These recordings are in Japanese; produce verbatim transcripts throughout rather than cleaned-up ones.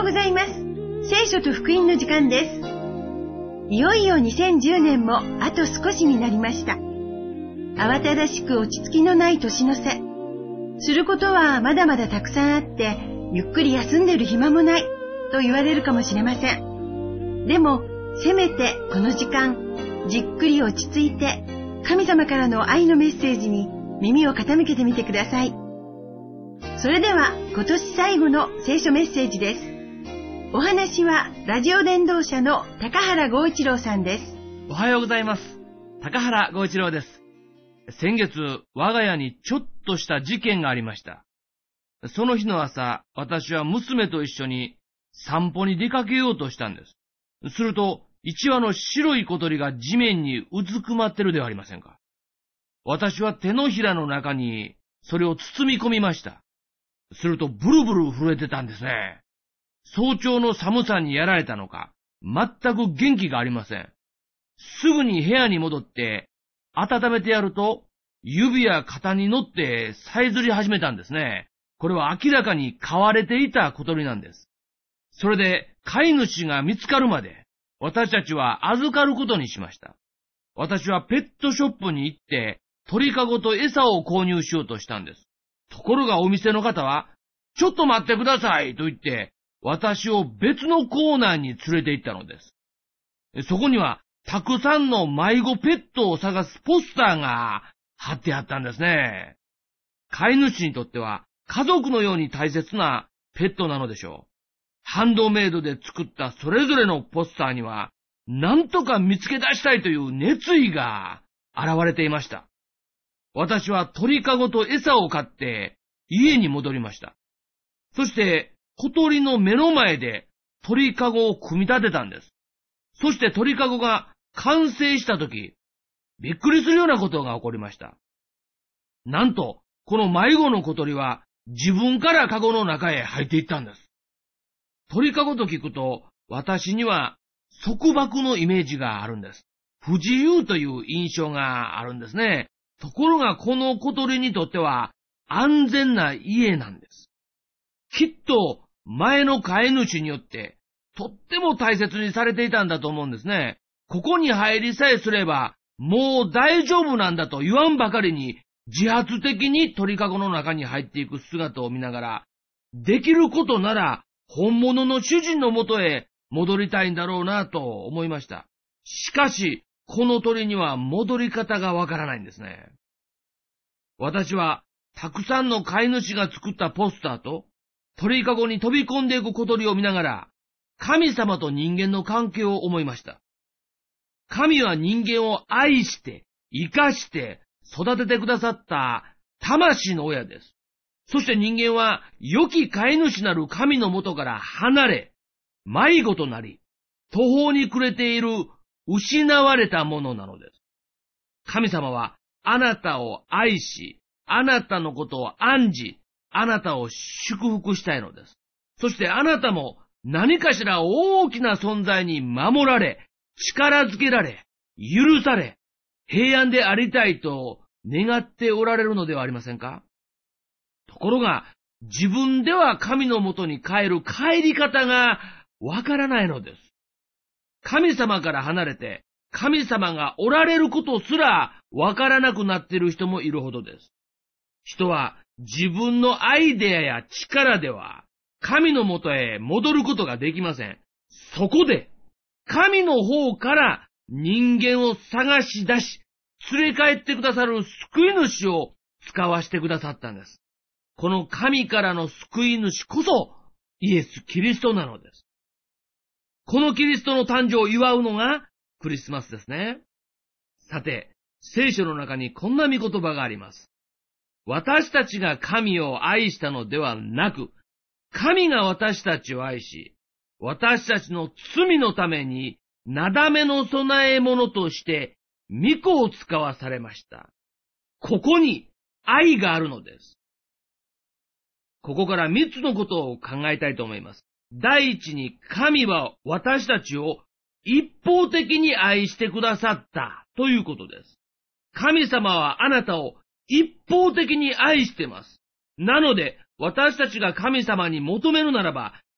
ようございます。聖書と福音の時間です。いよいよにせんじゅうねんもあと少しになりました。慌ただしく落ち着きのない年の瀬。することはまだまだたくさんあって、ゆっくり休んでる暇もないと言われるかもしれません。でも、せめてこの時間、じっくり落ち着いて、神様からの愛のメッセージに耳を傾けてみてください。それでは今年最後の聖書メッセージです。お話はラジオ伝道者の高原剛一郎さんです。 おはようございます。高原剛一郎です。先月、我が家にちょっとした事件がありました。その日の朝、私は娘と一緒に散歩に出かけようとしたんです。すると、一羽の白い小鳥が地面にうずくまってるではありませんか。私は手のひらの中にそれを包み込みました。するとブルブル震えてたんですね。早朝の寒さにやられたのか、全く元気がありません。すぐに部屋に戻って温めてやると、指や肩に乗ってさえずり始めたんですね。これは明らかに飼われていた小鳥なんです。それで飼い主が見つかるまで、私たちは預かることにしました。私はペットショップに行って、鳥かごと餌を購入しようとしたんです。ところがお店の方は、ちょっと待ってくださいと言って、私を別のコーナーに連れて行ったのです。そこには、たくさんの迷子ペットを探すポスターが貼ってあったんですね。飼い主にとっては、家族のように大切なペットなのでしょう。ハンドメイドで作ったそれぞれのポスターには、なんとか見つけ出したいという熱意が現れていました。私は鳥かごと餌を買って家に戻りました。そして小鳥の目の前で鳥かごを組み立てたんです。そして鳥かごが完成したとき、びっくりするようなことが起こりました。なんと、この迷子の小鳥は自分からかごの中へ入っていったんです。鳥かごと聞くと、私には束縛のイメージがあるんです。不自由という印象があるんですね。ところがこの小鳥にとっては安全な家なんです。きっと前の飼い主によってとっても大切にされていたんだと思うんですね。ここに入りさえすればもう大丈夫なんだと言わんばかりに自発的に鳥かごの中に入っていく姿を見ながら、できることなら本物の主人のもとへ戻りたいんだろうなと思いました。しかし、この鳥には戻り方がわからないんですね。私はたくさんの飼い主が作ったポスターと鳥かごに飛び込んでいく小鳥を見ながら、神様と人間の関係を思いました。神は人間を愛して、生かして育ててくださった魂の親です。そして人間は良き飼い主なる神のもとから離れ、迷子となり、途方に暮れている失われたものなのです。神様はあなたを愛し、あなたのことを案じ、あなたを祝福したいのです。そしてあなたも何かしら大きな存在に守られ、力づけられ、許され、平安でありたいと願っておられるのではありませんか？ところが、自分では神のもとに帰る帰り方がわからないのです。神様から離れて、神様がおられることすらわからなくなっている人もいるほどです。人は自分のアイデアや力では神のもとへ戻ることができません。そこで、神の方から人間を探し出し、連れ帰ってくださる救い主を使わしてくださったんです。この神からの救い主こそイエス・キリストなのです。このキリストの誕生を祝うのがクリスマスですね。さて、聖書の中にこんな御言葉があります。私たちが神を愛したのではなく、神が私たちを愛し、私たちの罪のためになだめの供え物として御子を使わされました。ここに愛があるのです。ここから三つのことを考えたいと思います。第一に、神は私たちを一方的に愛してくださったということです。神様はあなたを一方的に愛しています。なので、私たちが神様に求めるならば、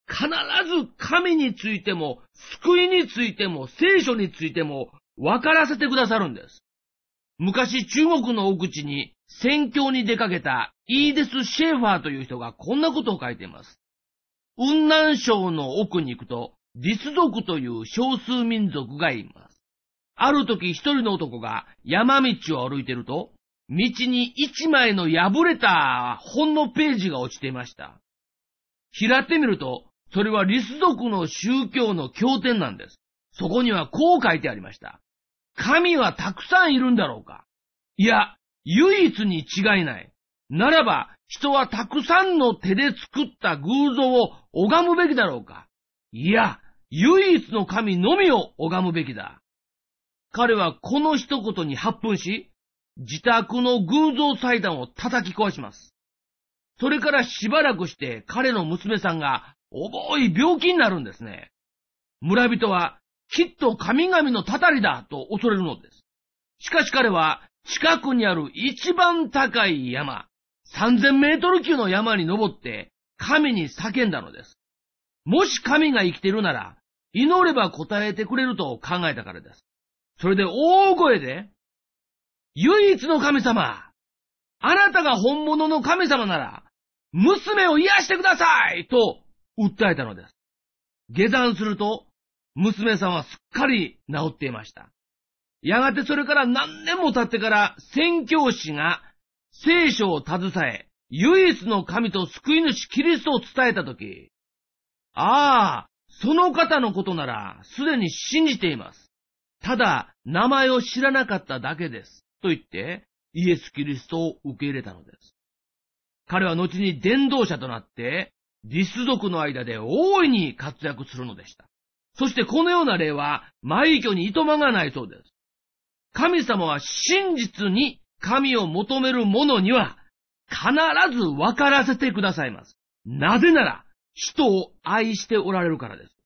必ず神についても、救いについても、聖書についても、分からせてくださるんです。昔中国の奥地に宣教に出かけたイーデス・シェーファーという人がこんなことを書いています。雲南省の奥に行くと、リス族という少数民族がいます。ある時一人の男が山道を歩いていると、道に一枚の破れた本のページが落ちていました。開ってみると、それはリス族の宗教の経典なんです。そこにはこう書いてありました。神はたくさんいるんだろうか？いや、唯一に違いない。ならば、人はたくさんの手で作った偶像を拝むべきだろうか？いや、唯一の神のみを拝むべきだ。彼はこの一言に発奮し、自宅の偶像祭壇を叩き壊します。それからしばらくして彼の娘さんが重い病気になるんですね。村人はきっと神々のたたりだと恐れるのです。しかし彼は近くにある一番高い山、さんぜんメートル級の山に登って神に叫んだのです。もし神が生きているなら祈れば答えてくれると考えたからです。それで大声で、唯一の神様、あなたが本物の神様なら、娘を癒してくださいと訴えたのです。下山すると、娘さんはすっかり治っていました。やがてそれから何年も経ってから宣教師が聖書を携え、唯一の神と救い主キリストを伝えたとき、ああ、その方のことならすでに信じています。ただ名前を知らなかっただけです。と言ってイエス・キリストを受け入れたのです。彼は後に伝道者となってリス族の間で大いに活躍するのでした。そしてこのような例は枚挙にいとまがないそうです。神様は真実に神を求める者には必ず分からせてくださいます。なぜなら人を愛しておられるからです。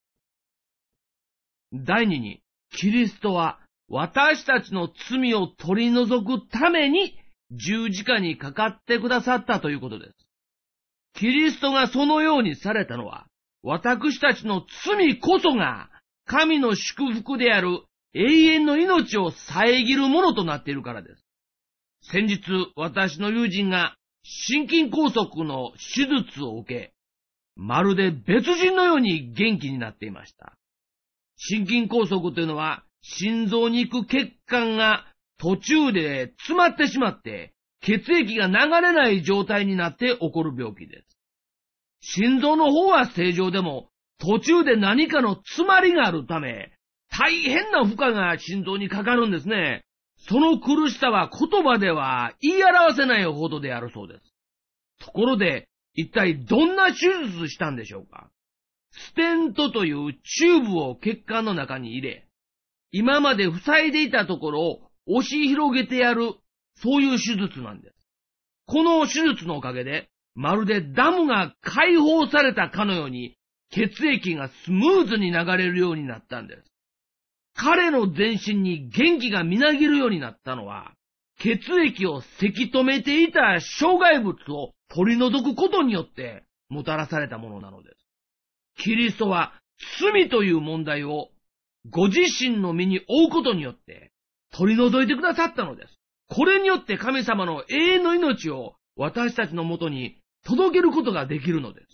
第二に、キリストは私たちの罪を取り除くために十字架にかかってくださったということです。キリストがそのようにされたのは、私たちの罪こそが神の祝福である永遠の命を遮るものとなっているからです。先日、私の友人が心筋梗塞の手術を受け、まるで別人のように元気になっていました。心筋梗塞というのは、心臓に行く血管が途中で詰まってしまって、血液が流れない状態になって起こる病気です。心臓の方は正常でも、途中で何かの詰まりがあるため、大変な負荷が心臓にかかるんですね。その苦しさは言葉では言い表せないほどであるそうです。ところで、一体どんな手術したんでしょうか？ステントというチューブを血管の中に入れ、今まで塞いでいたところを押し広げてやる、そういう手術なんです。この手術のおかげで、まるでダムが開放されたかのように、血液がスムーズに流れるようになったんです。彼の全身に元気がみなぎるようになったのは、血液をせき止めていた障害物を取り除くことによってもたらされたものなのです。キリストは罪という問題をご自身の身に負うことによって取り除いてくださったのです。これによって神様の永遠の命を私たちのもとに届けることができるのです。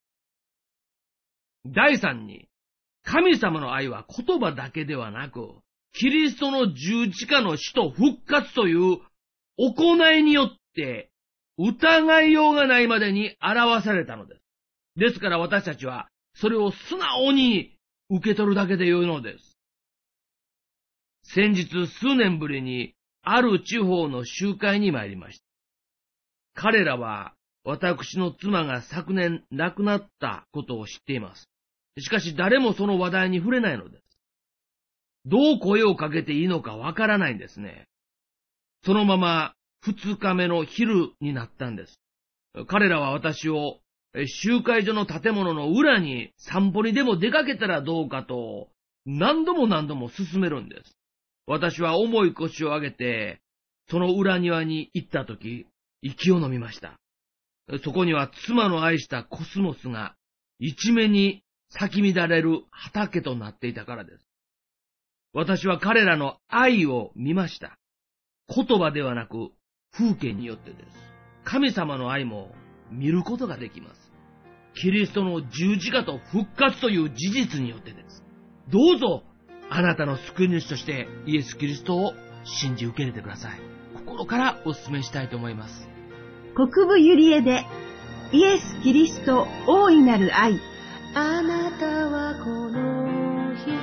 第三に、神様の愛は言葉だけではなく、キリストの十字架の死と復活という行いによって疑いようがないまでに表されたのです。ですから私たちはそれを素直に受け取るだけでよいのです。先日数年ぶりにある地方の集会に参りました。彼らは私の妻が昨年亡くなったことを知っています。しかし誰もその話題に触れないのです。どう声をかけていいのかわからないんですね。そのまま二日目の昼になったんです。彼らは私を集会所の建物の裏に散歩にでも出かけたらどうかと何度も何度も勧めるんです。私は重い腰を上げてその裏庭に行ったとき、息を飲みました。そこには妻の愛したコスモスが一面に咲き乱れる畑となっていたからです。私は彼らの愛を見ました。言葉ではなく風景によってです。神様の愛も見ることができます。キリストの十字架と復活という事実によってです。どうぞ、あなたの救い主としてイエス・キリストを信じ受け入れてください。心からお勧めしたいと思います。 国分ゆりえで、イエス・キリスト大いなる愛。 あなたはこの日、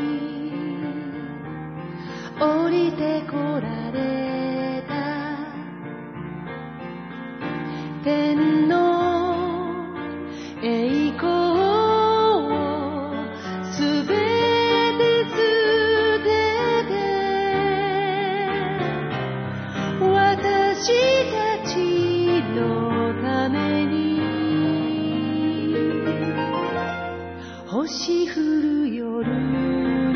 降りてこられた。天の栄光をすべて捨てて、私たちのために星降る夜に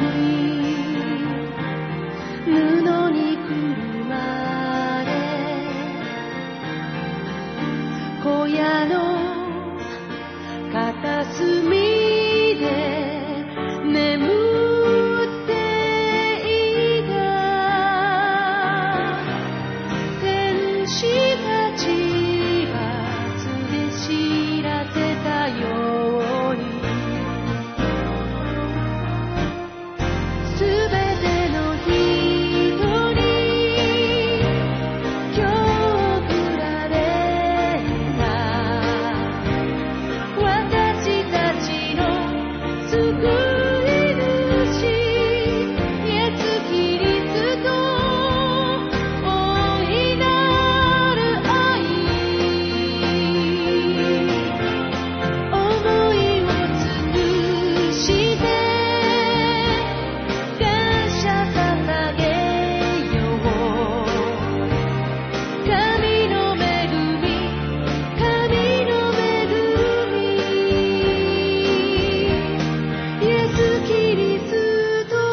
布にくるまれ、小屋の片隅で眠っていた。天使たちが告げ知らせたように、すべての人に今日送られた。私たちの救い主イエス・キリスト、大いなる愛、思いを尽くして感謝捧げよう。神の恵み、神の恵み、イエス・キリスト。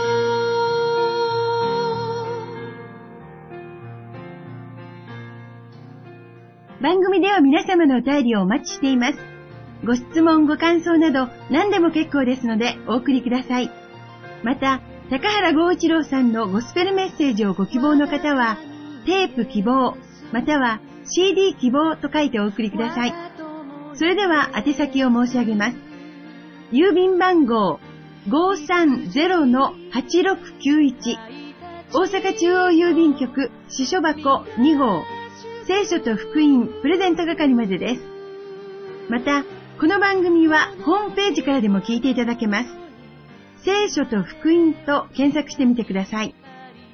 番組では皆様のお便りをお待ちしています。ご質問、ご感想など何でも結構ですのでお送りください。また、高原剛一郎さんのゴスペルメッセージをご希望の方は、テープ希望、または シーディー 希望と書いてお送りください。それでは宛先を申し上げます。郵便番号 ごーさんゼロのはちろくきゅういち、大阪中央郵便局支所箱に号、聖書と福音プレゼント係までです。また、この番組はホームページからでも聞いていただけます。聖書と福音と検索してみてください。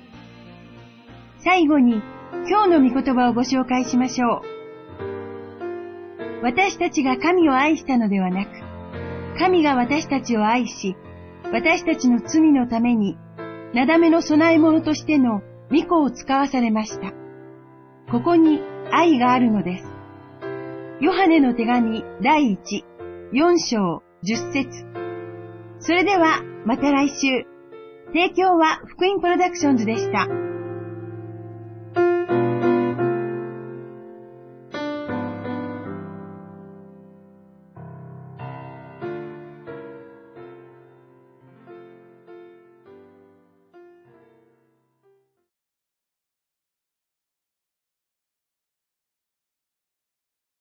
最後に、今日の御言葉をご紹介しましょう。私たちが神を愛したのではなく、神が私たちを愛し、私たちの罪のために、なだめの供え物としての御子を使わされました。ここに愛があるのです。ヨハネの手紙第一、四章、十節。それではまた来週。提供は福音プロダクションズでした。